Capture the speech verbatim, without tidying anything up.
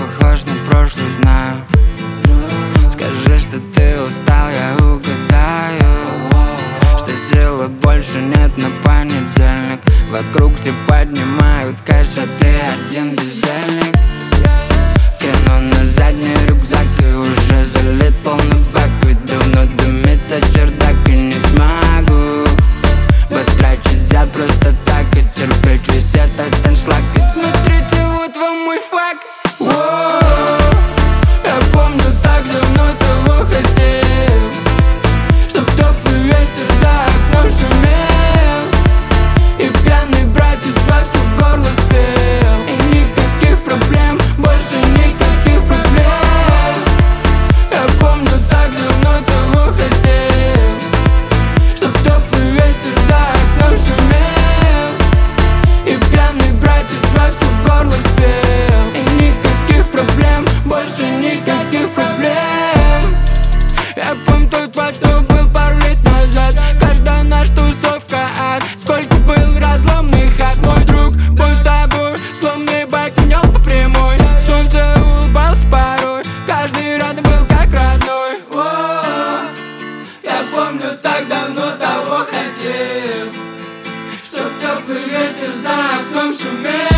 похож на прошлый, знаю. Скажи, что ты устал, я угадаю, что силы больше нет на понедельник. Вокруг все поднимают кэш, а ты один бездельник. Кину на задний рюкзак, ты уже залит полный бак. Ведь давно дымится чердак и не смогу потрачить взять просто так и терпеть весь этот аншлаг. И смотрите, вот вам мой факт. Я помню, так давно того хотел, чтоб теплый ветер за окном шумел, и пьяный братец во всё горло спел. И никаких проблем, больше никаких проблем. Я помню, так давно того хотел, чтоб теплый ветер за окном шумел, и пьяный братец во всё горло спел. И никаких проблем, больше никаких проблем. Я помню тот факт, что был пару лет назад. Каждая наша тусовка ад. Сколько был разломных хат. Мой друг был с тобой, словно байк на нем по прямой. Солнце улыбалось порой, каждый рядом был как родной. О, я помню, так давно того хотел, чтоб теплый ветер за окном шумел,